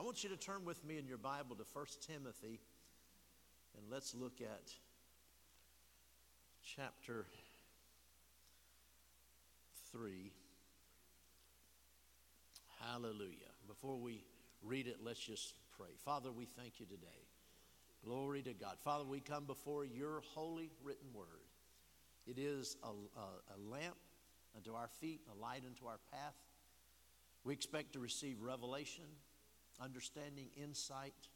want you to turn with me in your Bible to 1 Timothy, and let's look at chapter 3. Hallelujah. Before we read it, let's just pray. Father, we thank you today. Glory to God. Father, we come before your holy written word. It is a lamp unto our feet, a light unto our path. We expect to receive revelation, understanding, insight.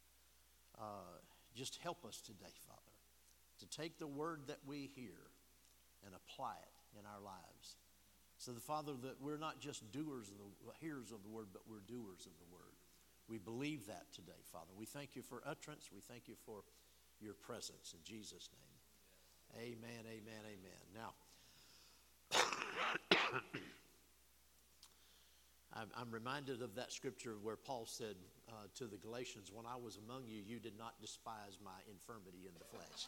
Just help us today, Father, to take the word that we hear and apply it in our lives. So, Father, that we're not just hearers of the word, but we're doers of the word. We believe that today, Father. We thank you for utterance. We thank you for your presence in Jesus' name. Amen, amen, amen. Now, I'm reminded of that scripture where Paul said to the Galatians, when I was among you, you did not despise my infirmity in the flesh.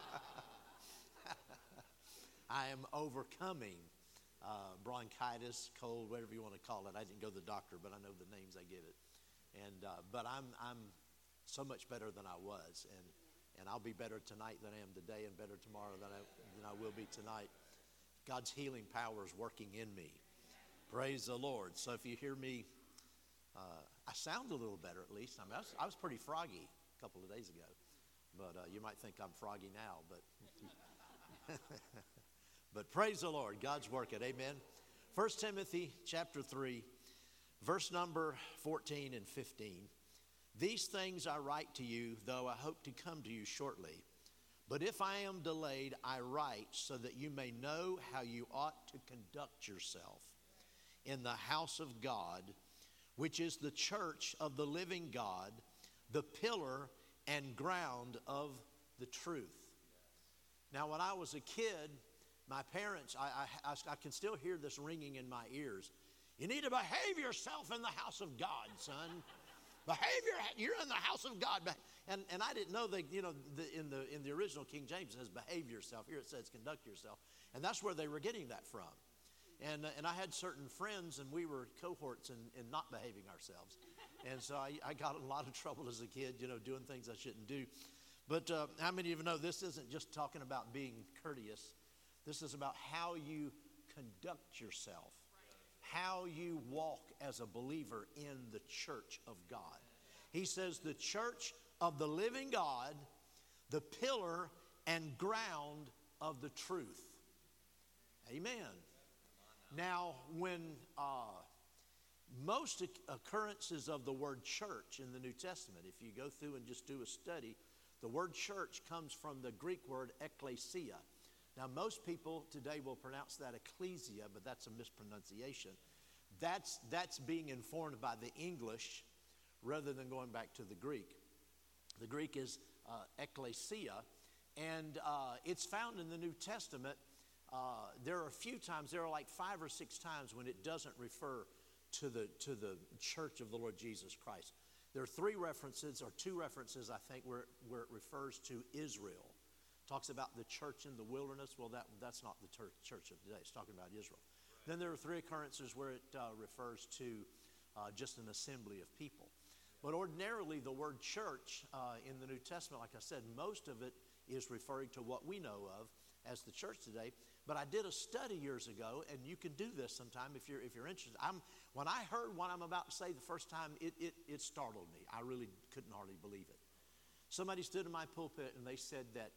I am overcoming bronchitis, cold, whatever you want to call it. I didn't go to the doctor, but I know the names I give it. But I'm so much better than I was, and I'll be better tonight than I am today, and better tomorrow than I will be tonight. God's healing power is working in me. Praise the Lord. So if you hear me, I sound a little better at least. I mean, I was pretty froggy a couple of days ago, but you might think I'm froggy now. But praise the Lord. God's working. Amen. 1 Timothy chapter 3, verse number 14 and 15. These things I write to you, though I hope to come to you shortly. But if I am delayed, I write so that you may know how you ought to conduct yourself in the house of God, which is the church of the living God, the pillar and ground of the truth. Now, when I was a kid, my parents, I can still hear this ringing in my ears. You need to behave yourself in the house of God, son. You're in the house of God. And I didn't know that, in the original King James it says behave yourself. Here it says conduct yourself. And that's where they were getting that from. And I had certain friends, and we were cohorts in not behaving ourselves. And so I got in a lot of trouble as a kid, doing things I shouldn't do. But how many of you know this isn't just talking about being courteous? This is about how you conduct yourself. How you walk as a believer in the church of God. He says the church of the living God, the pillar and ground of the truth. Amen. Now, when most occurrences of the word church in the New Testament, if you go through and just do a study, the word church comes from the Greek word ekklesia. Now, most people today will pronounce that ecclesia, but that's a mispronunciation. That's being informed by the English rather than going back to the Greek. The Greek is ekklesia, and it's found in the New Testament. There are a few times, there are like 5 or 6 times when it doesn't refer to the church of the Lord Jesus Christ. There are 2 references, I think, where it refers to Israel. Talks about the church in the wilderness. Well, that's not the church of today. It's talking about Israel. Right. Then there are 3 occurrences where it refers to just an assembly of people. But ordinarily, the word church in the New Testament, like I said, most of it is referring to what we know of as the church today. But I did a study years ago, and you can do this sometime if you're interested. When I heard what I'm about to say the first time, it startled me. I really couldn't hardly believe it. Somebody stood in my pulpit and they said that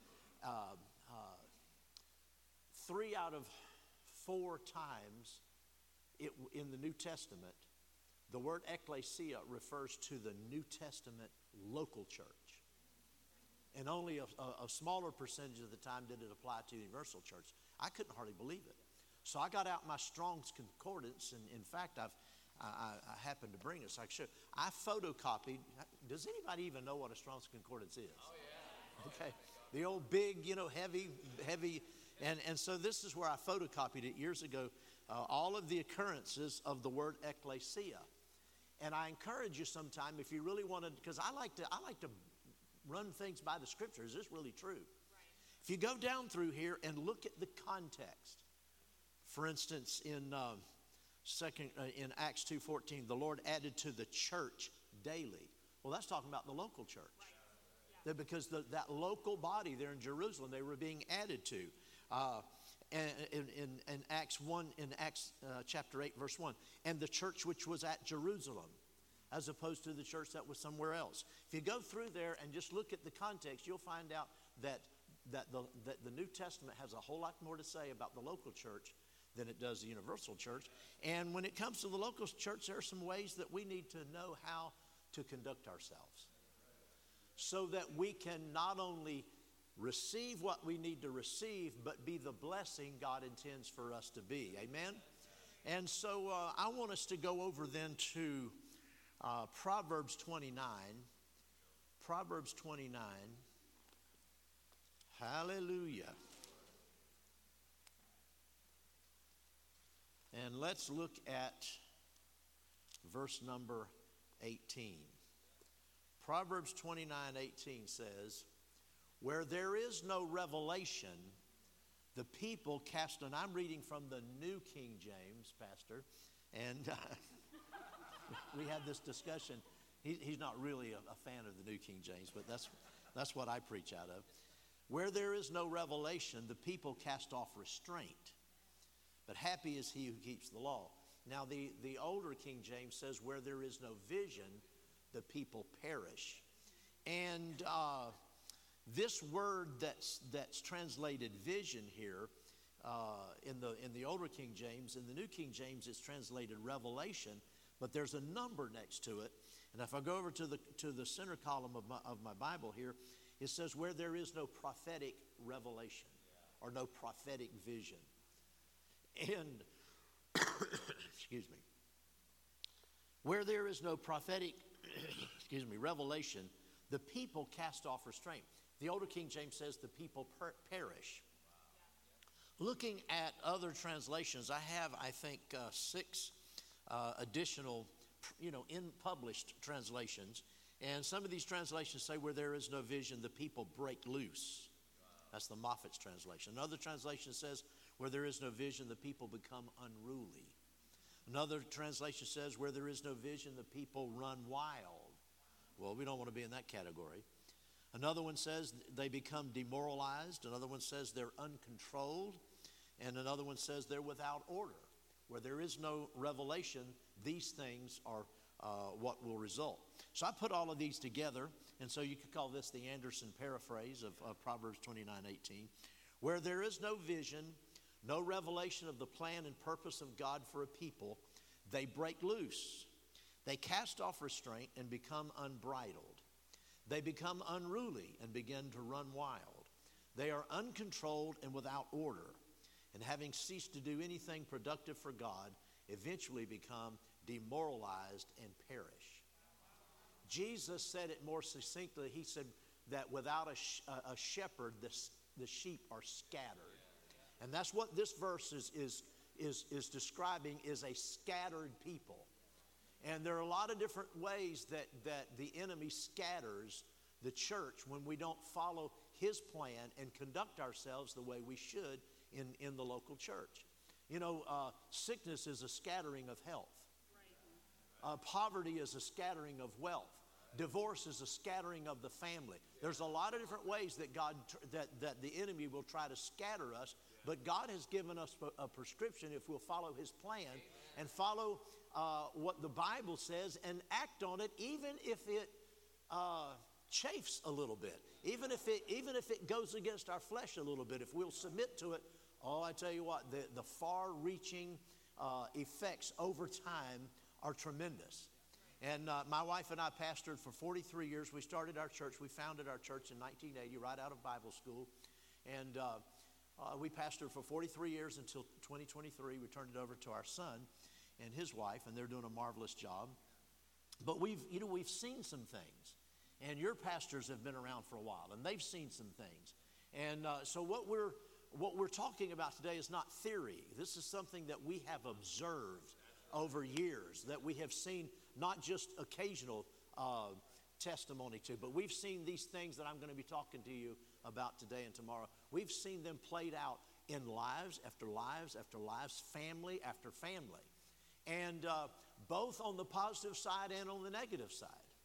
3 out of 4 times in the New Testament, the word ekklesia refers to the New Testament local church. And only a smaller percentage of the time did it apply to the universal church. I couldn't hardly believe it. So I got out my Strong's Concordance, and in fact, I happened to bring it so I could show. I photocopied. Does anybody even know what a Strong's Concordance is? Oh, yeah. Okay. The old big, heavy. And so this is where I photocopied it years ago, all of the occurrences of the word ekklesia. And I encourage you sometime, if you really want to, because I like to run things by the scripture. Is this really true? Right. If you go down through here and look at the context, for instance, in Acts 2:14, the Lord added to the church daily. Well, that's talking about the local church. Because that local body there in Jerusalem, they were being added to. In Acts 1, in Acts chapter 8, verse 1, and the church which was at Jerusalem, as opposed to the church that was somewhere else. If you go through there and just look at the context, you'll find out that the New Testament has a whole lot more to say about the local church than it does the universal church. And when it comes to the local church, there are some ways that we need to know how to conduct ourselves, so that we can not only receive what we need to receive, but be the blessing God intends for us to be. Amen? And so I want us to go over then to Proverbs 29. Proverbs 29. Hallelujah. And let's look at verse number 18. Proverbs 29:18 says, where there is no revelation, the people cast, and I'm reading from the New King James, Pastor, and we had this discussion. He's not really a fan of the New King James, but that's what I preach out of. Where there is no revelation, the people cast off restraint, but happy is he who keeps the law. Now the older King James says, where there is no vision, the people perish. And this word that's translated vision here in the older King James, in the New King James it's translated revelation, but there's a number next to it. And if I go over to the center column of my Bible here, it says where there is no prophetic revelation or no prophetic vision. And excuse me, where there is no prophetic revelation, the people cast off restraint. The older King James says the people perish. Looking at other translations, I have, I think, 6 additional, in published translations. And some of these translations say where there is no vision, the people break loose. That's the Moffat's translation. Another translation says where there is no vision, the people become unruly. Another translation says where there is no vision, the people run wild. Well, we don't want to be in that category. Another one says they become demoralized. Another one says they're uncontrolled. And another one says they're without order. Where there is no revelation, these things are what will result. So I put all of these together, and so you could call this the Anderson paraphrase of Proverbs 29:18. Where there is no vision, no revelation of the plan and purpose of God for a people, they break loose. They cast off restraint and become unbridled. They become unruly and begin to run wild. They are uncontrolled and without order, and having ceased to do anything productive for God, eventually become demoralized and perish. Jesus said it more succinctly. He said that without a shepherd, the sheep are scattered. And that's what this verse is describing, is a scattered people. And there are a lot of different ways that the enemy scatters the church when we don't follow his plan and conduct ourselves the way we should in the local church. Sickness is a scattering of health. Poverty is a scattering of wealth. Divorce is a scattering of the family. There's a lot of different ways that the enemy will try to scatter us, but God has given us a prescription if we'll follow his plan and follow what the Bible says and act on it, even if it chafes a little bit, even if it goes against our flesh a little bit. If we'll submit to it, I tell you what, the far-reaching effects over time are tremendous. And my wife and I pastored for 43 years. We started our church. We founded our church in 1980, right out of Bible school. And we pastored for 43 years until 2023. We turned it over to our son and his wife, and they're doing a marvelous job. But we've seen some things. And your pastors have been around for a while, and they've seen some things. And so what we're talking about today is not theory. This is something that we have observed over years, that we have seen not just occasional testimony to, but we've seen these things that I'm going to be talking to you about today and tomorrow. We've seen them played out in lives after lives after lives, family after family, and both on the positive side and on the negative side.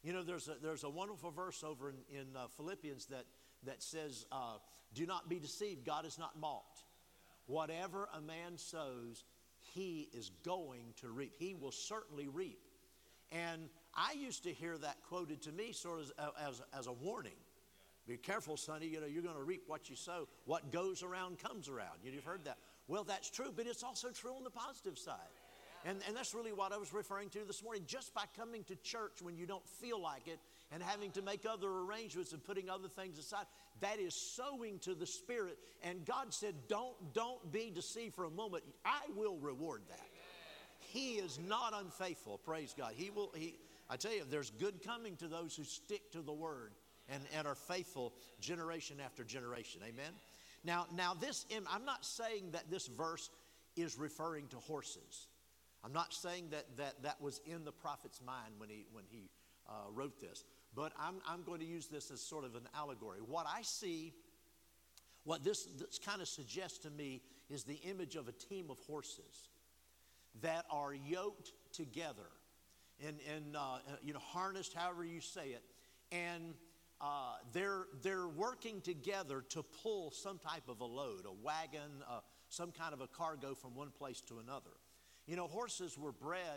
You know, there's a wonderful verse over in Philippians that says, do not be deceived, God is not mocked. Whatever a man sows, he is going to reap. He will certainly reap. And I used to hear that quoted to me sort of as a warning. Be careful, sonny, you know, you're going to reap what you sow. What goes around comes around. You've heard that. Well, that's true, but it's also true on the positive side. And that's really what I was referring to this morning. Just by coming to church when you don't feel like it and having to make other arrangements and putting other things aside, that is sowing to the Spirit. And God said, don't be deceived for a moment. I will reward that. He is not unfaithful, praise God. I tell you, there's good coming to those who stick to the Word and are faithful generation after generation. Amen? Now I'm not saying that this verse is referring to horses. I'm not saying that was in the prophet's mind when he wrote this. But I'm going to use this as sort of an allegory. What I see, what this kind of suggests to me is the image of a team of horses that are yoked together and harnessed, however you say it, and they're working together to pull some type of a load, a wagon, some kind of a cargo from one place to another. You know, horses were bred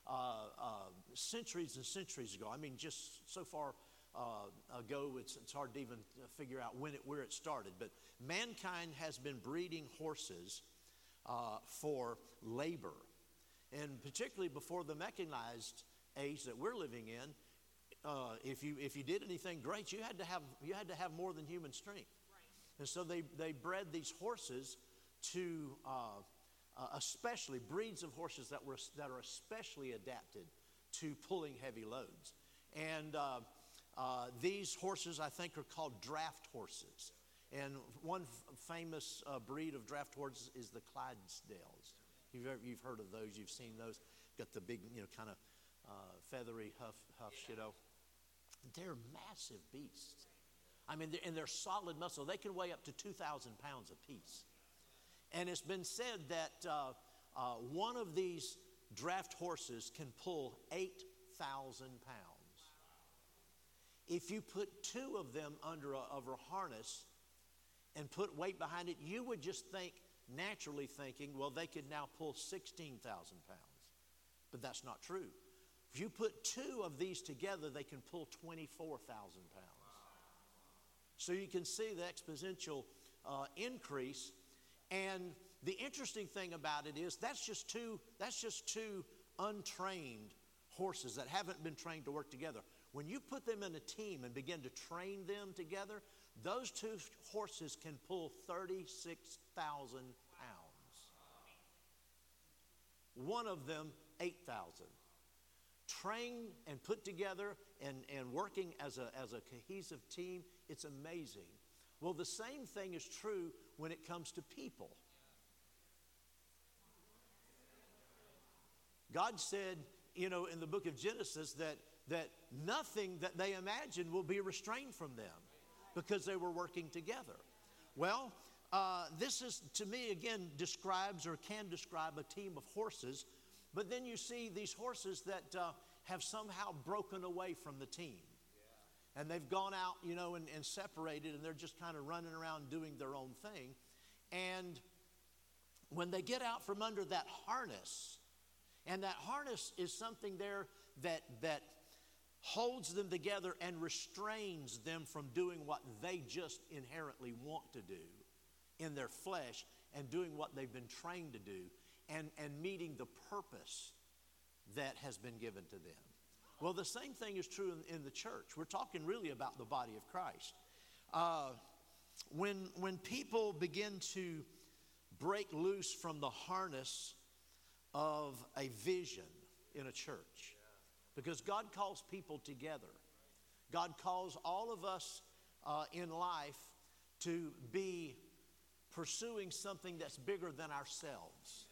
centuries and centuries ago. I mean, just so far ago, it's hard to even figure out where it started. But mankind has been breeding horses for labor. And particularly before the mechanized age that we're living in, if you did anything great, you had to have more than human strength. Right. And so they bred these horses to especially breeds of horses that are especially adapted to pulling heavy loads. And these horses, I think, are called draft horses. And one famous breed of draft horses is the Clydesdales. You've heard of those. You've seen those. Got the big, kind of feathery huffs, They're massive beasts. I mean, they're solid muscle. They can weigh up to 2,000 pounds apiece. And it's been said that one of these draft horses can pull 8,000 pounds. If you put two of them under a harness and put weight behind it, you would just think, naturally thinking, well, they could now pull 16,000 pounds. But that's not true. If you put two of these together, they can pull 24,000 pounds. So you can see the exponential increase. And the interesting thing about it is that's just two untrained horses that haven't been trained to work together. When you put them in a team and begin to train them together, those two horses can pull 36,000 pounds. One of them, 8,000. Trained and put together and working as a cohesive team, it's amazing. Well, the same thing is true when it comes to people. God said, in the book of Genesis that nothing that they imagined will be restrained from them because they were working together. Well, this is, to me, again, describes or can describe a team of horses. But then you see these horses that have somehow broken away from the team. And they've gone out, and separated, and they're just kind of running around doing their own thing. And when they get out from under that harness, and that harness is something there that holds them together and restrains them from doing what they just inherently want to do in their flesh and doing what they've been trained to do and meeting the purpose that has been given to them. Well, the same thing is true in the church. We're talking really about the body of Christ. When people begin to break loose from the harness of a vision in a church, because God calls people together. God calls all of us in life to be pursuing something that's bigger than ourselves.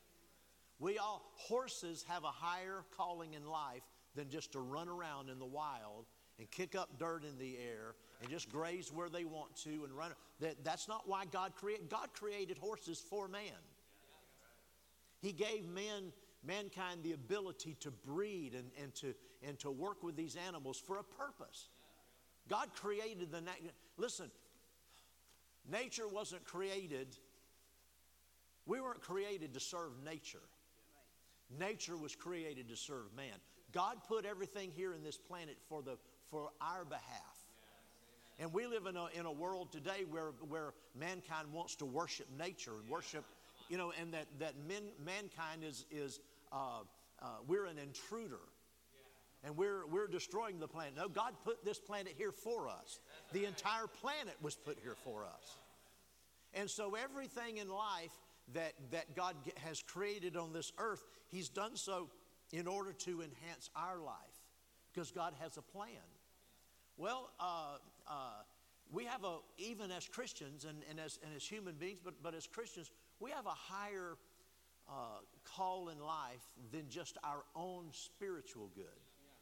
Horses have a higher calling in life than just to run around in the wild and kick up dirt in the air and just graze where they want to and run. That's not why God created horses for man. He gave men mankind the ability to breed and to work with these animals for a purpose. God created listen, nature wasn't created. We weren't created to serve nature. Nature was created to serve man. God put everything here in this planet for our behalf. And we live in a world today where mankind wants to worship nature and worship, and that mankind is we're an intruder. And we're destroying the planet. No, God put this planet here for us. The entire planet was put here for us. And so everything in life that God has created on this earth, He's done so in order to enhance our life, because God has a plan. Well, we have even as Christians and as human beings, but as Christians, we have a higher call in life than just our own spiritual good.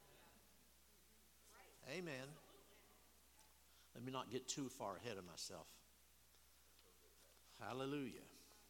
Amen. Let me not get too far ahead of myself. Hallelujah.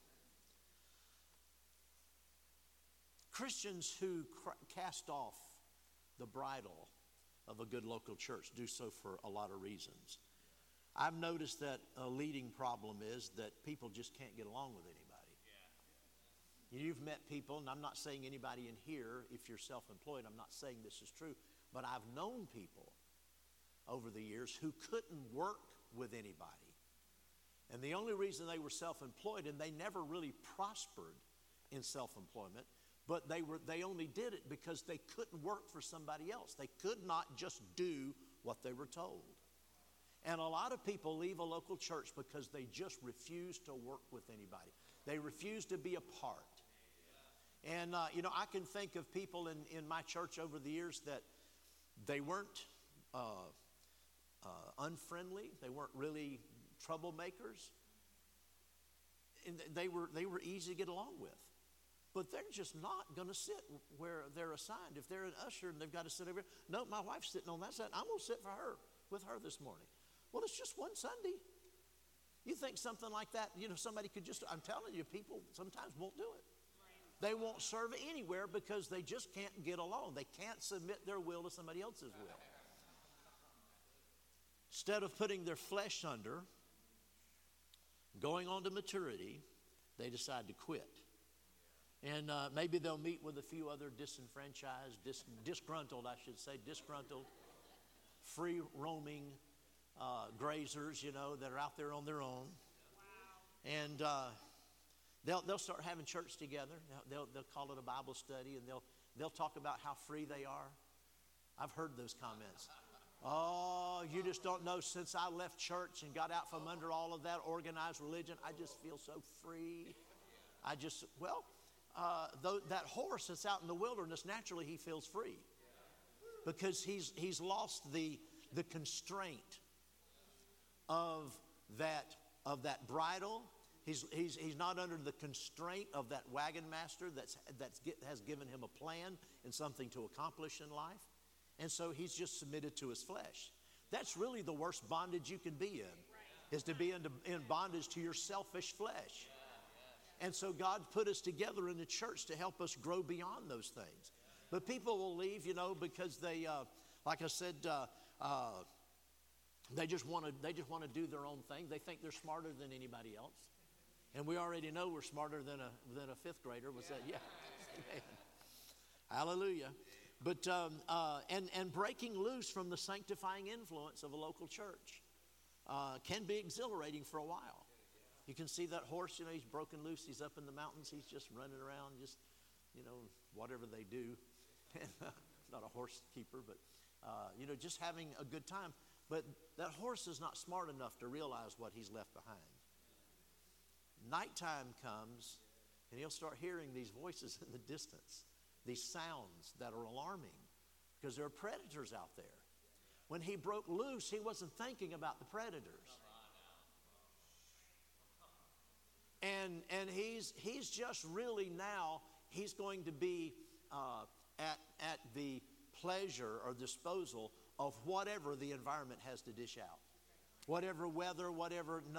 Christians who cast off the bridle of a good local church do so for a lot of reasons. I've noticed that a leading problem is that people just can't get along with anybody. You've met people, and I'm not saying anybody in here, if you're self-employed, I'm not saying this is true, but I've known people over the years who couldn't work with anybody. And the only reason they were self-employed, and they never really prospered in self-employment, but they only did it because they couldn't work for somebody else. They could not just do what they were told. And a lot of people leave a local church because they just refuse to work with anybody. They refuse to be a part. And, I can think of people in my church over the years that they weren't unfriendly. They weren't really troublemakers. And they were easy to get along with. But they're just not going to sit where they're assigned. If they're an usher and they've got to sit over here, no, my wife's sitting on that side. I'm going to sit with her this morning. Well, it's just one Sunday. You think something like that, somebody could just, I'm telling you, people sometimes won't do it. They won't serve anywhere because they just can't get along. They can't submit their will to somebody else's will. Instead of putting their flesh under, going on to maturity, they decide to quit. And maybe they'll meet with a few other disenfranchised, disgruntled, free roaming grazers, that are out there on their own. Wow. And they'll start having church together. They'll call it a Bible study, and they'll talk about how free they are. I've heard those comments. Oh, you just don't know, since I left church and got out from under all of that organized religion, I just feel so free. That horse that's out in the wilderness, naturally he feels free because he's lost the constraint of that bridle. He's not under the constraint of that wagon master has given him a plan and something to accomplish in life, and so he's just submitted to his flesh. That's really the worst bondage you can be in, is to be in bondage to your selfish flesh. And so God put us together in the church to help us grow beyond those things. But people will leave, because they, like I said, they just want to do their own thing. They think they're smarter than anybody else, and we already know we're smarter than a fifth grader. Was that? Yeah. Amen. Hallelujah. But and breaking loose from the sanctifying influence of a local church can be exhilarating for a while. You can see that horse, he's broken loose. He's up in the mountains. He's just running around, just, whatever they do. Not a horse keeper, but, just having a good time. But that horse is not smart enough to realize what he's left behind. Nighttime comes, and he'll start hearing these voices in the distance, these sounds that are alarming, because there are predators out there. When he broke loose, he wasn't thinking about the predators. And he's just really now, he's going to be at the pleasure or disposal of whatever the environment has to dish out. Whatever weather,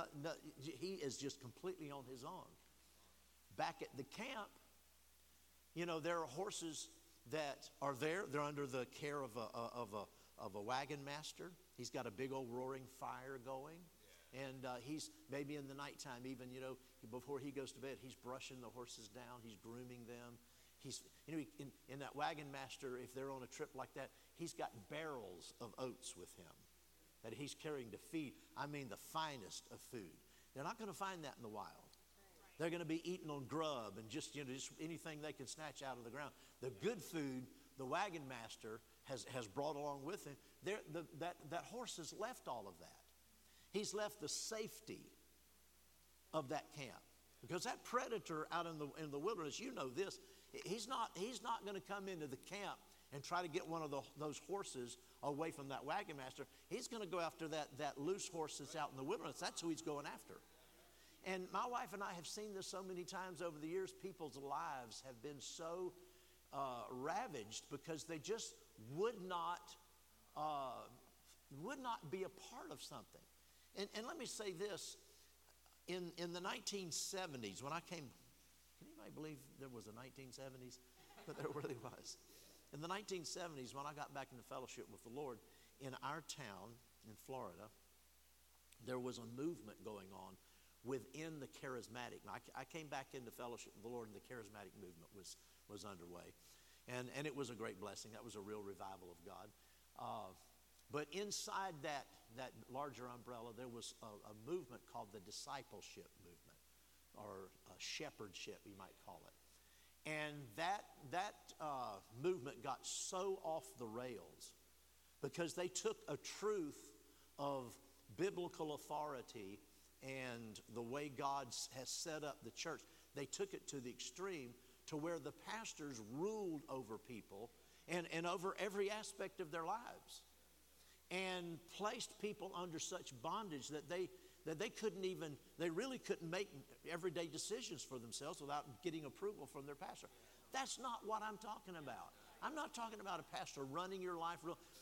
he is just completely on his own. Back at the camp, You know, there are horses that are there. They're under the care of a wagon master. He's got a big old roaring fire going. And he's maybe in the nighttime even, you know, before he goes to bed, he's brushing the horses down. He's grooming them. He's, you know, in that wagon master, if they're on a trip like that, he's got barrels of oats with him that he's carrying to feed. I mean, the finest of food. They're not going to find that in the wild. They're going to be eating on grub and just, you know, just anything they can snatch out of the ground. The good food, the wagon master has brought along with him. That horse has left all of that. He's left the safety of that camp. Because that predator out in the wilderness, you know this, he's not going to come into the camp and try to get one of those horses away from that wagon master. He's going to go after that loose horse that's out in the wilderness. That's who he's going after. And my wife and I have seen this so many times over the years. People's lives have been so ravaged because they just would not be a part of something. And let me say this, in the 1970s, when I came, can anybody believe there was a 1970s? But there really was. In the 1970s, when I got back into fellowship with the Lord, in our town in Florida, there was a movement going on within the charismatic. Now, I came back into fellowship with the Lord, and the charismatic movement was underway. And it was a great blessing. That was a real revival of God. But inside that larger umbrella, there was a movement called the discipleship movement, or shepherdship, you might call it. And that movement got so off the rails because they took a truth of biblical authority and the way God has set up the church. They took it to the extreme to where the pastors ruled over people and over every aspect of their lives, and placed people under such bondage that they really couldn't make everyday decisions for themselves without getting approval from their pastor. That's not what I'm talking about. I'm not talking about a pastor running your life.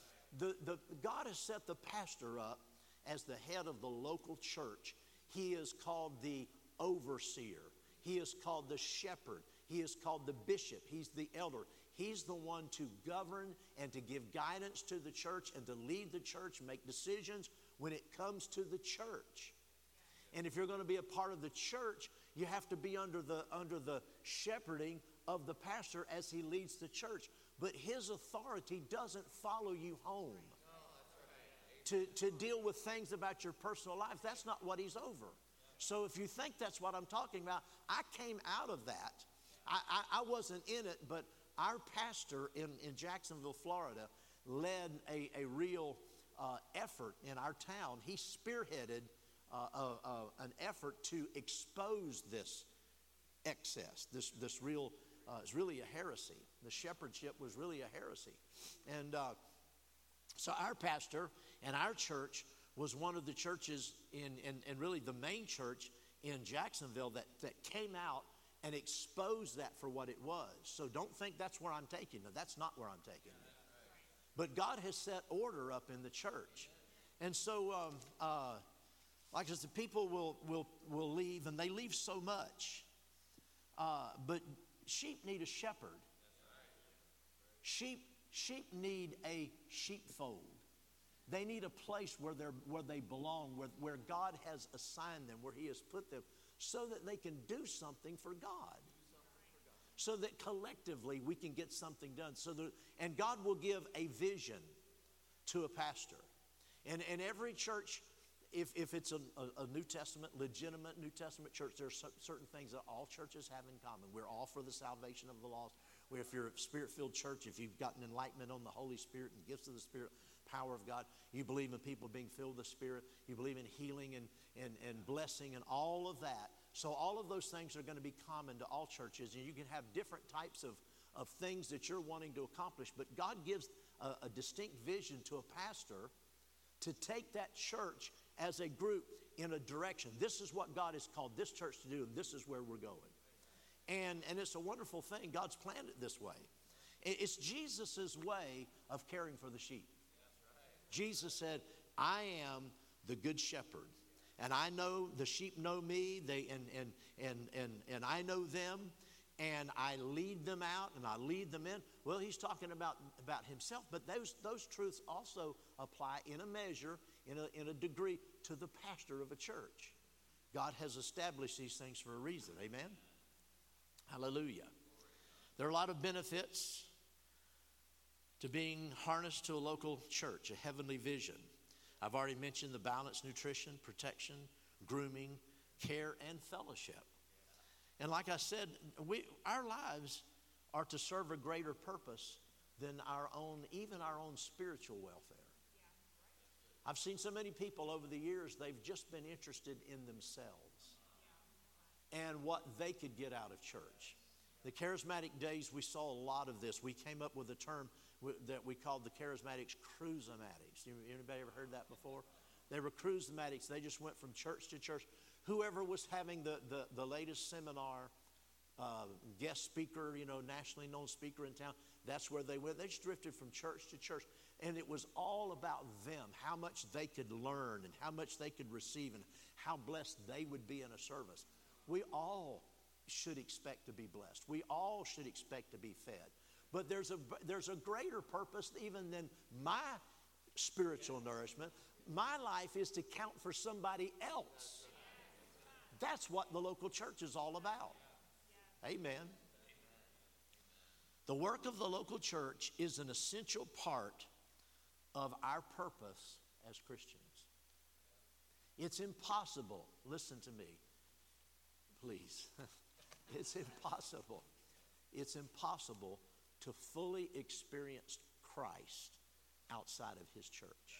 God has set the pastor up as the head of the local church. He is called the overseer. He is called the shepherd. He is called the bishop. He's the elder. He's the one to govern and to give guidance to the church and to lead the church, make decisions when it comes to the church. And if you're going to be a part of the church, you have to be under the shepherding of the pastor as he leads the church. But his authority doesn't follow you home to deal with things about your personal life. That's not what he's over. So if you think that's what I'm talking about, I came out of that. I wasn't in it, but our pastor in Jacksonville, Florida, led a real effort in our town. He spearheaded an effort to expose this excess, this real, it's really a heresy. The shepherdship was really a heresy. And so our pastor and our church was one of the churches and really the main church in Jacksonville that came out and exposed that for what it was. So don't think that's where I'm taking it. That's not where I'm taking it. But God has set order up in the church. And so, like I said, people will leave, and they leave so much. But sheep need a shepherd. Sheep need a sheepfold. They need a place where they belong, where God has assigned them, where He has put them, so that they can do something for God. So that collectively we can get something done. And God will give a vision to a pastor. And every church, if it's a New Testament, legitimate New Testament church, there are certain things that all churches have in common. We're all for the salvation of the lost. If you're a Spirit-filled church, if you've gotten enlightenment on the Holy Spirit and gifts of the Spirit, power of God, you believe in people being filled with the Spirit, you believe in healing and blessing and all of that. So all of those things are going to be common to all churches, and you can have different types of things that you're wanting to accomplish. But God gives a distinct vision to a pastor to take that church as a group in a direction. This is what God has called this church to do, and this is where we're going. And it's a wonderful thing. God's planned it this way. It's Jesus' way of caring for the sheep. Jesus said, I am the good shepherd, and I know the sheep know me, and I know them, and I lead them out and I lead them in. Well, he's talking about himself, but those truths also apply in a measure, in a degree, to the pastor of a church. God has established these things for a reason. Amen? Hallelujah. There are a lot of benefits to being harnessed to a local church, a heavenly vision. I've already mentioned the balance, nutrition, protection, grooming, care, and fellowship. And like I said, our lives are to serve a greater purpose than even our own spiritual welfare. I've seen so many people over the years, they've just been interested in themselves and what they could get out of church. The charismatic days, we saw a lot of this. We came up with a term that we called the charismatics cruisematics. Anybody ever heard that before? They were cruisematics. They just went from church to church. Whoever was having the latest seminar, guest speaker, nationally known speaker in town, that's where they went. They just drifted from church to church. And it was all about them, how much they could learn and how much they could receive and how blessed they would be in a service. We all should expect to be blessed. We all should expect to be fed. But there's a greater purpose even than my spiritual nourishment. My life is to count for somebody else. That's what the local church is all about. Amen. The work of the local church is an essential part of our purpose as Christians. It's impossible, listen to me, please. It's impossible to fully experience Christ outside of his church.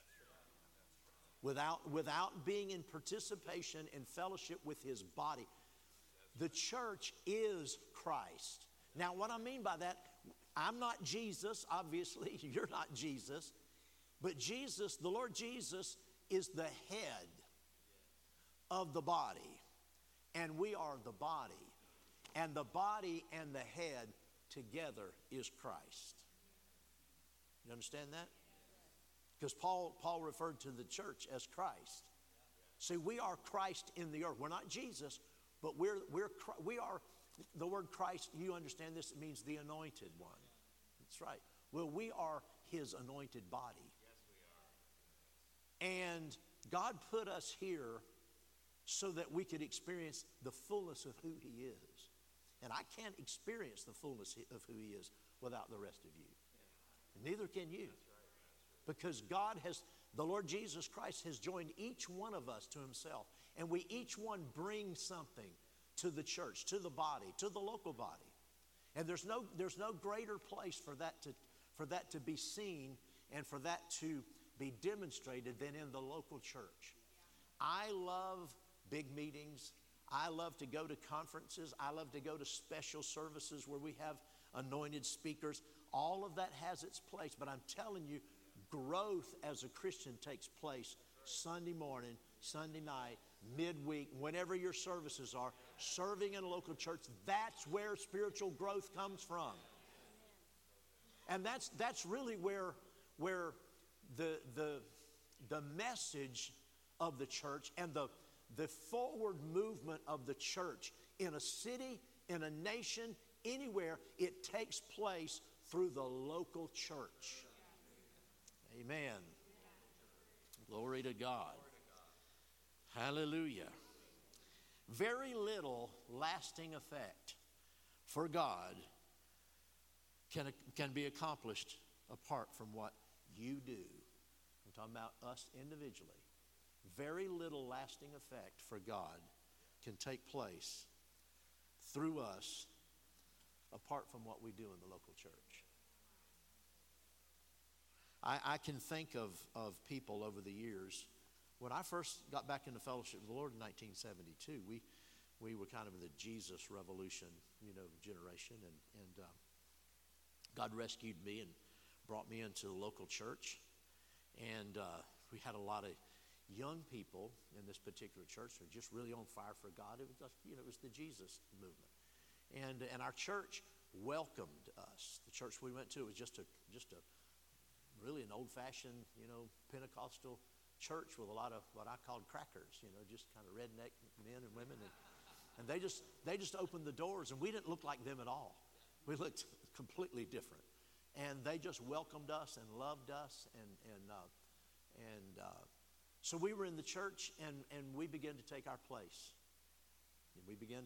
Without being in participation and fellowship with his body. The church is Christ. Now, what I mean by that, I'm not Jesus, obviously, you're not Jesus. But Jesus, the Lord Jesus, is the head of the body. And we are the body. And the body and the head together is Christ. You understand that? Because Paul referred to the church as Christ. See, we are Christ in the earth. We're not Jesus, but we are, the word Christ, you understand this, it means the anointed one. That's right. Well, we are his anointed body. And God put us here so that we could experience the fullness of who he is. And I can't experience the fullness of who he is without the rest of you. And neither can you. Because the Lord Jesus Christ has joined each one of us to himself. And we each one bring something to the church, to the body, to the local body. And there's no greater place for that to be seen and for that to be demonstrated than in the local church. I love big meetings. I love to go to conferences. I love to go to special services where we have anointed speakers. All of that has its place. But I'm telling you, growth as a Christian takes place Sunday morning, Sunday night, midweek, whenever your services are. Serving in a local church, that's where spiritual growth comes from. And that's really where the message of the church and the forward movement of the church in a city, in a nation, anywhere, it takes place through the local church. Amen. Glory to God. Hallelujah. Very little lasting effect for God can be accomplished apart from what you do. I'm talking about us individually. Very little lasting effect for God can take place through us apart from what we do in the local church. I can think of people over the years. When I first got back into fellowship with the Lord in 1972, we were kind of in the Jesus revolution, generation, and God rescued me and brought me into the local church, and we had a lot of young people in this particular church who were just really on fire for God. It was just, it was the Jesus movement, and our church welcomed us. The church we went to was just a really an old-fashioned, Pentecostal church with a lot of what I called crackers, just kind of redneck men and women. And they just opened the doors, and we didn't look like them at all. We looked completely different. And they just welcomed us and loved us. So we were in the church, and we began to take our place. And we began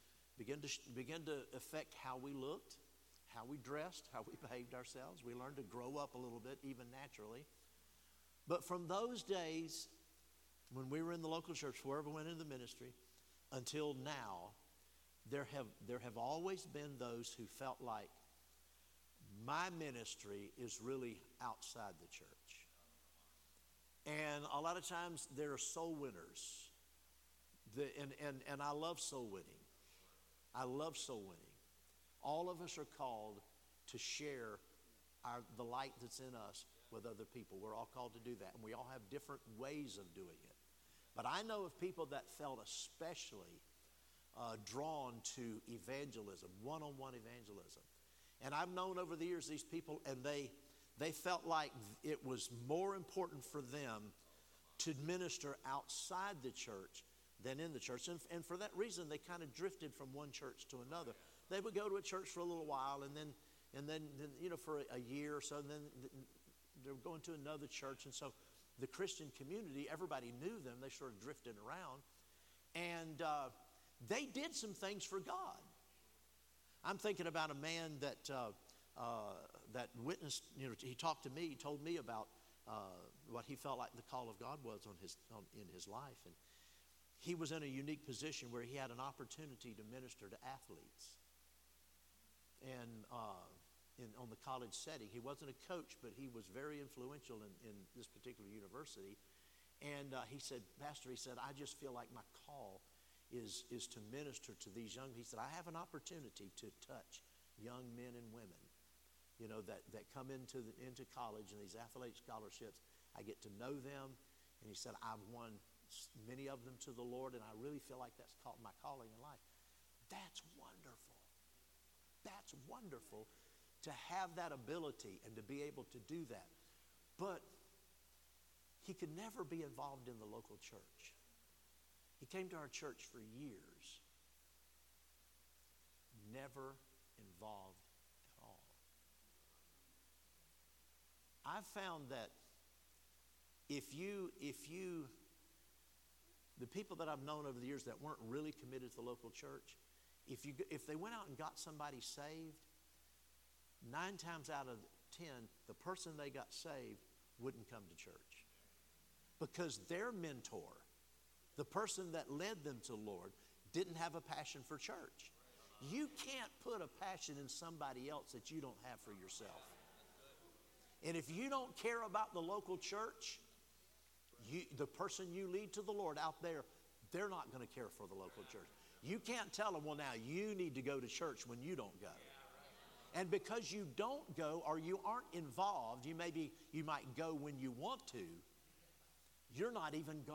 to affect how we looked, how we dressed, how we behaved ourselves. We learned to grow up a little bit, even naturally. But from those days, when we were in the local church, wherever we went into the ministry, until now, there have always been those who felt like my ministry is really outside the church. And a lot of times there are soul winners. And I love soul winning. I love soul winning. All of us are called to share the light that's in us with other people. We're all called to do that. And we all have different ways of doing it. But I know of people that felt especially drawn to evangelism, one-on-one evangelism. And I've known over the years these people, and they felt like it was more important for them to minister outside the church than in the church. And for that reason, they kind of drifted from one church to another. They would go to a church for a little while, and then for a year or so, and then they're going to another church. And so the Christian community, everybody knew them. They sort of drifted around. And they did some things for God. I'm thinking about a man that witnessed, he talked to me, he told me about what he felt like the call of God was in his life. And he was in a unique position where he had an opportunity to minister to athletes. And on the college setting, he wasn't a coach, but he was very influential in this particular university. And he said, Pastor, I just feel like my call is to minister to these young. He said, I have an opportunity to touch young men and women, that come into college and these athletic scholarships. I get to know them. And he said, I've won many of them to the Lord, and I really feel like that's my calling in life. That's wonderful. That's wonderful to have that ability and to be able to do that. But he could never be involved in the local church. He came to our church for years, never involved at all. I've found that if the people that I've known over the years that weren't really committed to the local church, if they went out and got somebody saved, 9 times out of 10, the person they got saved wouldn't come to church. Because their mentor, the person that led them to the Lord, didn't have a passion for church. You can't put a passion in somebody else that you don't have for yourself. And if you don't care about the local church, the person you lead to the Lord out there, they're not going to care for the local church. You can't tell them, well, now you need to go to church when you don't go. And because you don't go or you aren't involved, you might go when you want to, you're not even going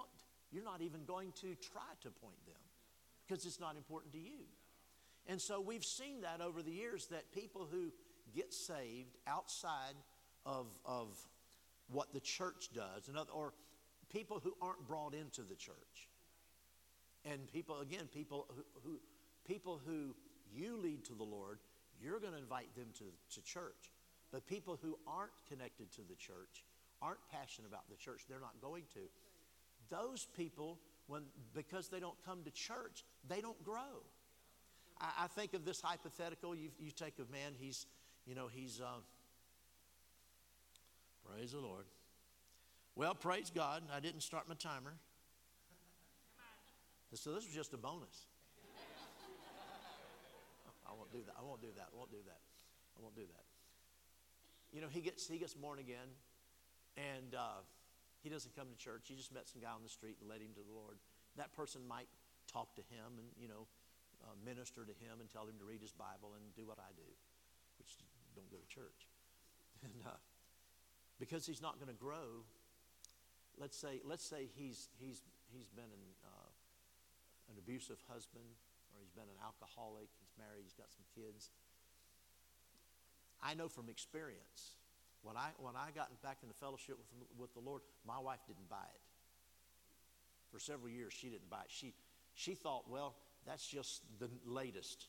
to try to point them because it's not important to you. And so we've seen that over the years, that people who get saved outside of what the church does, or people who aren't brought into the church. And people who you lead to the Lord, you're going to invite them to church. But people who aren't connected to the church, aren't passionate about the church, they're not going to. Those people, because they don't come to church, they don't grow. I think of this hypothetical. You take a man, he's praise the Lord. Well, praise God, I didn't start my timer. So this was just a bonus. I won't do that. He gets born again, and he doesn't come to church. He just met some guy on the street and led him to the Lord. That person might talk to him and, minister to him and tell him to read his Bible and do what I do, which don't go to church. And because he's not going to grow, let's say he's been an abusive husband, or he's been an alcoholic, he's married, he's got some kids. I know from experience, when I got back into fellowship with the Lord, my wife didn't buy it. For several years, she didn't buy it. She thought, well, that's just the latest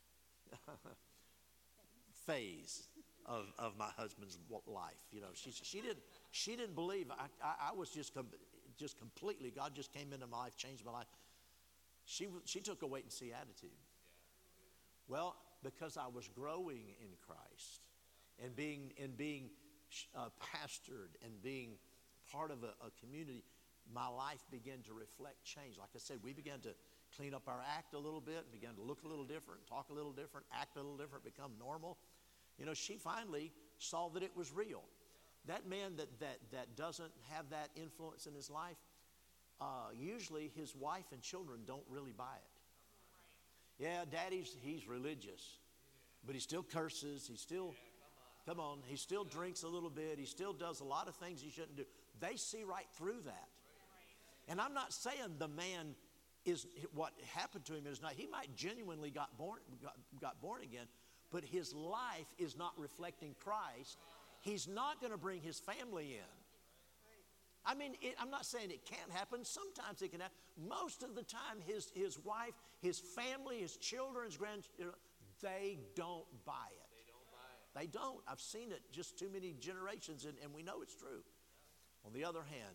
phase of my husband's life. You know, she didn't believe. I was just completely, God just came into my life, changed my life. She took a wait and see attitude. Well, because I was growing in Christ and being pastored and being part of a community, my life began to reflect change. Like I said, we began to clean up our act a little bit, began to look a little different, talk a little different, act a little different, become normal. You know, she finally saw that it was real. That man that doesn't have that influence in his life, usually his wife and children don't really buy it. Yeah, he's religious, but he still curses. He still, he still drinks a little bit. He still does a lot of things he shouldn't do. They see right through that. And I'm not saying the man is what happened to him is not. He might genuinely got born again, but his life is not reflecting Christ. He's not going to bring his family in. I mean, I'm not saying it can't happen. Sometimes it can happen. Most of the time, his wife, his family, his children, his grandchildren, they don't buy it. They don't. I've seen it just too many generations, and we know it's true. On the other hand,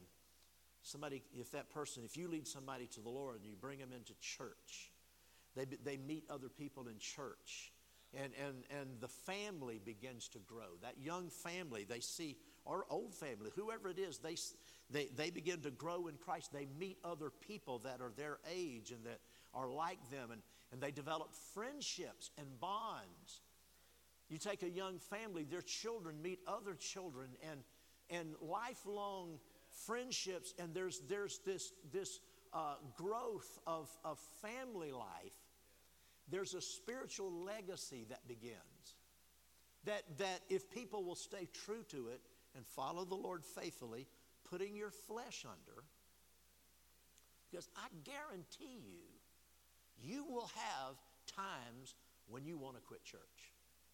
if you lead somebody to the Lord and you bring them into church, they meet other people in church, and the family begins to grow. That young family, they see, or old family, whoever it is, they begin to grow in Christ. They meet other people that are their age and that are like them, and they develop friendships and bonds. You take a young family, their children meet other children, and lifelong friendships, and there's this growth of family life. There's a spiritual legacy that begins. That if people will stay true to it and follow the Lord faithfully, putting your flesh under, because I guarantee you will have times when you want to quit church.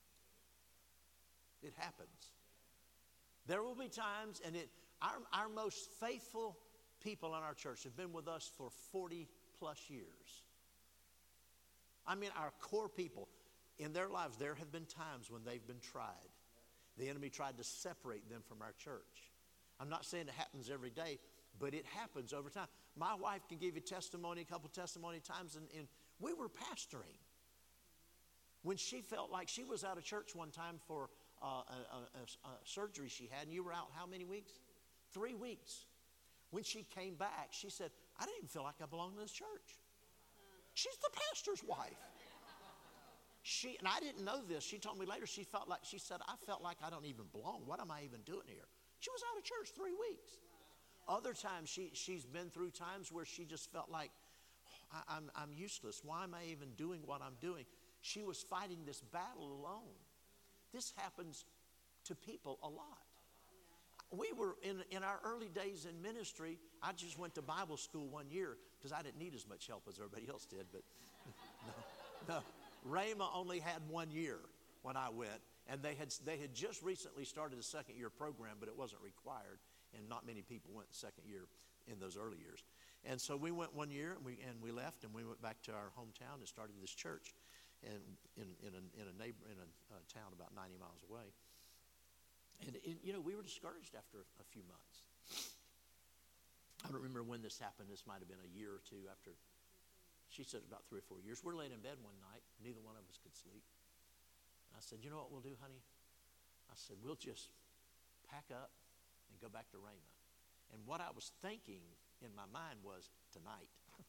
It happens. There will be times, and our most faithful people in our church have been with us for 40 plus years. I mean, our core people, in their lives, there have been times when they've been tried. The enemy tried to separate them from our church. I'm not saying it happens every day, but it happens over time. My wife can give you a couple testimony times, and we were pastoring. When she felt like she was out of church one time for a surgery she had, and you were out how many weeks? 3 weeks. When she came back, she said, I didn't even feel like I belonged in this church. She's the pastor's wife. And I didn't know this. She told me later, she said, I felt like I don't even belong. What am I even doing here? She was out of church 3 weeks. Other times, she's been through times where she just felt like, I'm useless. Why am I even doing what I'm doing? She was fighting this battle alone. This happens to people a lot. We were in our early days in ministry. I just went to Bible school 1 year because I didn't need as much help as everybody else did. But no. Rhema only had 1 year when I went, and they had just recently started a second year program, but it wasn't required, and not many people went the second year in those early years. And so we went 1 year, and we left, and we went back to our hometown and started this church, and in a town about 90 miles away. And we were discouraged after a few months. I don't remember when this happened. This might have been a year or two after. She said about 3 or 4 years. We're laying in bed one night. Neither one of us could sleep. And I said, you know what we'll do, honey? I said, we'll just pack up and go back to Rhema. And what I was thinking in my mind was tonight.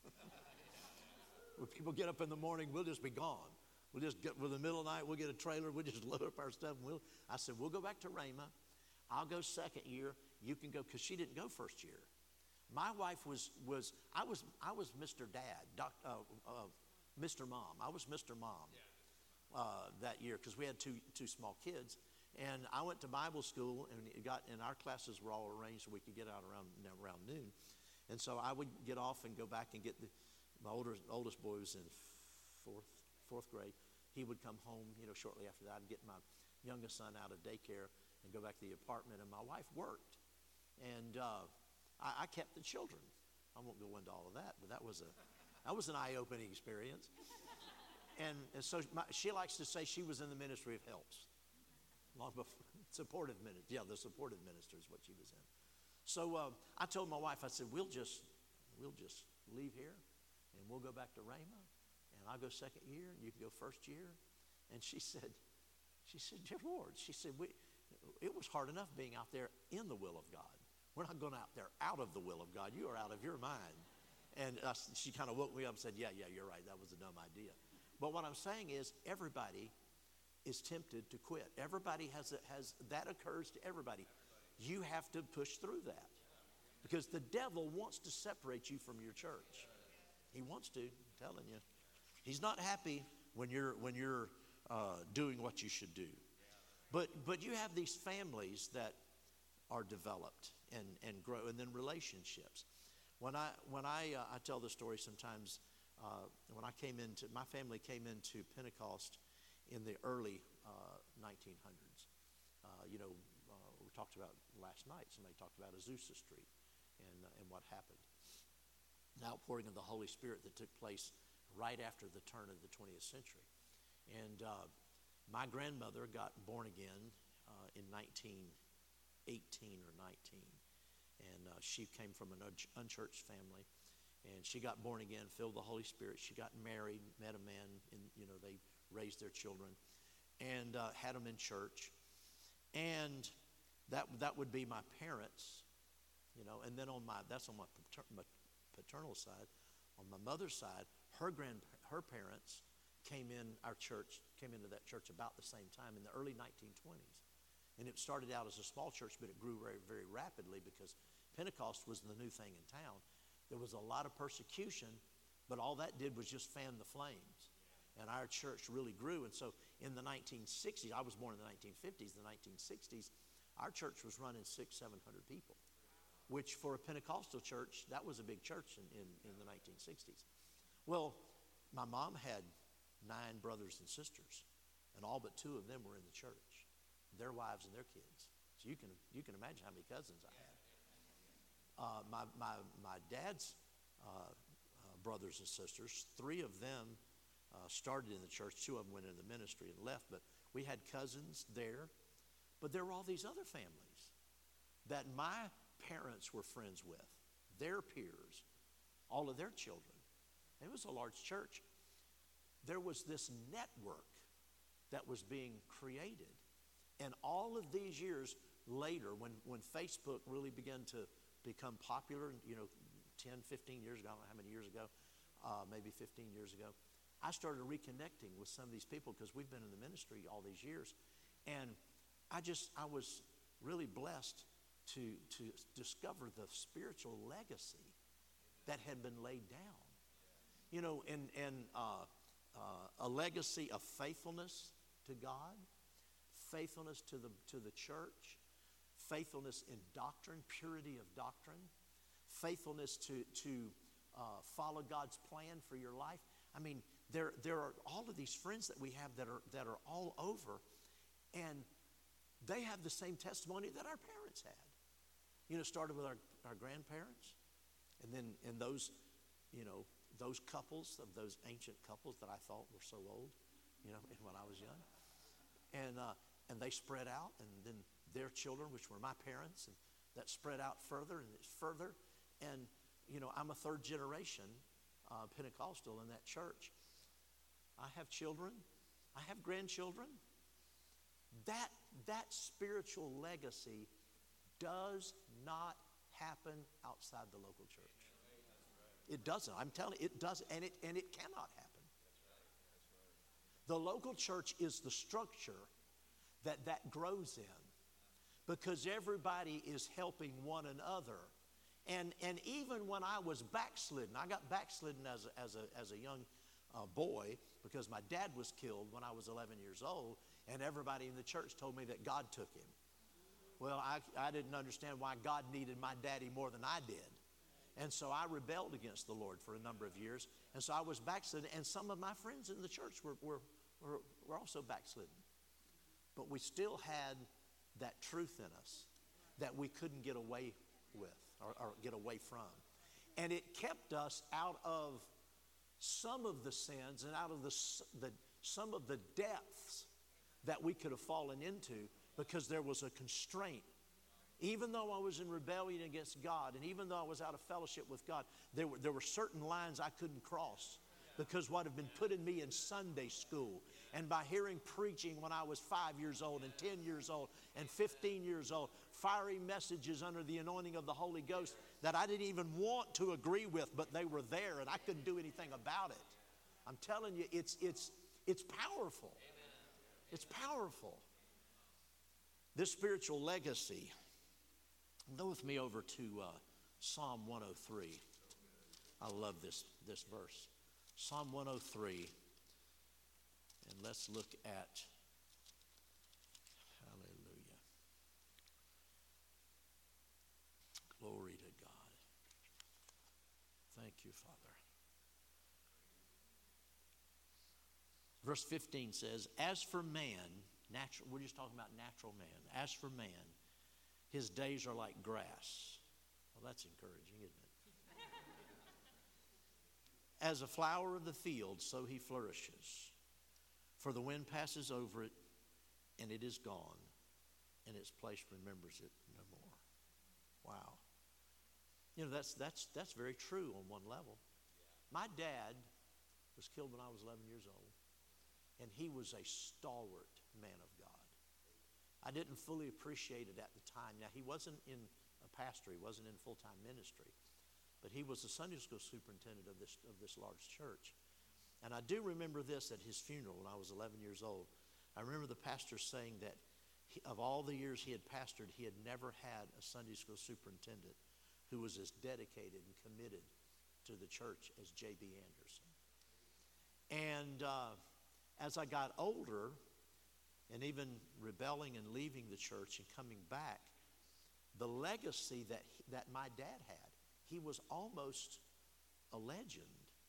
When people get up in the morning, we'll just be gone. We'll just get in the middle of the night, we'll get a trailer, we'll just load up our stuff. I said, we'll go back to Rhema. I'll go second year. You can go, because she didn't go first year. My wife I was Mr. Dad, Mr. Mom. I was Mr. Mom that year because we had two small kids. And I went to Bible school, and our classes were all arranged so we could get out around noon. And so I would get off and go back and get my oldest boy was in fourth grade. He would come home, shortly after that. I'd get my youngest son out of daycare and go back to the apartment. And my wife worked, and I kept the children. I won't go into all of that, but that was That was an eye-opening experience. And so she likes to say she was in the ministry of helps. Long before, supportive ministry. Yeah, the supportive minister is what she was in. So I told my wife, I said, we'll just leave here and we'll go back to Rhema. And I'll go second year and you can go first year. And she said, dear Lord, she said, it was hard enough being out there in the will of God. We're not going out there out of the will of God. You are out of your mind. And she kind of woke me up and said, yeah, you're right. That was a dumb idea. But what I'm saying is everybody is tempted to quit. Everybody has that occurs to everybody. You have to push through that because the devil wants to separate you from your church. He wants to, I'm telling you. He's not happy when you're doing what you should do. But you have these families that are developed and grow, and then relationships. When I tell the story sometimes, when my family came into Pentecost in the early 1900s. We talked about last night. Somebody talked about Azusa Street and what happened. The outpouring of the Holy Spirit that took place right after the turn of the 20th century. And my grandmother got born again in 1918 or 19. And she came from an unchurched family. And she got born again, filled with the Holy Spirit. She got married, met a man, and they raised their children and had them in church. And that would be my parents, and then that's on my paternal side. On my mother's side, her parents came into that church about the same time in the early 1920s. And it started out as a small church, but it grew very, very rapidly because Pentecost was the new thing in town. There was a lot of persecution, but all that did was just fan the flames. And our church really grew. And so in the 1960s, I was born in the 1950s, the 1960s, our church was running 600-700 people, which for a Pentecostal church, that was a big church in the 1960s. Well, my mom had 9 brothers and sisters, and all but 2 of them were in the church, their wives and their kids. So you can imagine how many cousins I had. My dad's brothers and sisters, 3 of them started in the church. 2 of them went into the ministry and left, but we had cousins there. But there were all these other families that my parents were friends with, their peers, all of their children. It was a large church. There was this network that was being created. And all of these years later, when Facebook really began to become popular, 10, 15 years ago, I don't know how many years ago, maybe 15 years ago, I started reconnecting with some of these people because we've been in the ministry all these years. And I was really blessed to discover the spiritual legacy that had been laid down. And a legacy of faithfulness to God, faithfulness to the church, faithfulness in doctrine, purity of doctrine, faithfulness to follow God's plan for your life. I mean, there are all of these friends that we have that are all over, and they have the same testimony that our parents had. Started with our grandparents, and then those couples, of those ancient couples that I thought were so old, when I was young, and they spread out, and then their children, which were my parents, and that spread out further and further. And I'm a 3rd generation Pentecostal in that church. I have children. I have grandchildren. That spiritual legacy does not happen outside the local church. It doesn't. I'm telling you, it doesn't, and it cannot happen. The local church is the structure that grows in, because everybody is helping one another. And even when I was backslidden, I got backslidden as a young boy because my dad was killed when I was 11 years old, and everybody in the church told me that God took him. Well, I didn't understand why God needed my daddy more than I did. And so I rebelled against the Lord for a number of years. And so I was backslidden, and some of my friends in the church were also backslidden. But we still had that truth in us that we couldn't get away with or get away from. And it kept us out of some of the sins and out of some of the depths that we could have fallen into because there was a constraint. Even though I was in rebellion against God, and even though I was out of fellowship with God, there were certain lines I couldn't cross because what had been put in me in Sunday school and by hearing preaching when I was 5 years old and 10 years old and 15 years old, fiery messages under the anointing of the Holy Ghost that I didn't even want to agree with, but they were there and I couldn't do anything about it. I'm telling you, it's powerful. It's powerful. This spiritual legacy. Go with me over to Psalm 103. I love this verse. Psalm 103. And let's look at, hallelujah. Glory to God. Thank you, Father. Verse 15 says, as for man, natural, we're just talking about natural man. As for man, his days are like grass. Well, that's encouraging, isn't it? As a flower of the field, so he flourishes. For the wind passes over it, and it is gone, and its place remembers it no more. Wow. You know, that's very true on one level. My dad was killed when I was 11 years old, and he was a stalwart man of God. I didn't fully appreciate it at the time. Now, he wasn't in a pastor. He wasn't in full-time ministry. But he was the Sunday school superintendent of this large church. And I do remember this at his funeral when I was 11 years old. I remember the pastor saying that of all the years he had pastored, he had never had a Sunday school superintendent who was as dedicated and committed to the church as J.B. Anderson. And as I got older, and even rebelling and leaving the church and coming back, the legacy that my dad had, he was almost a legend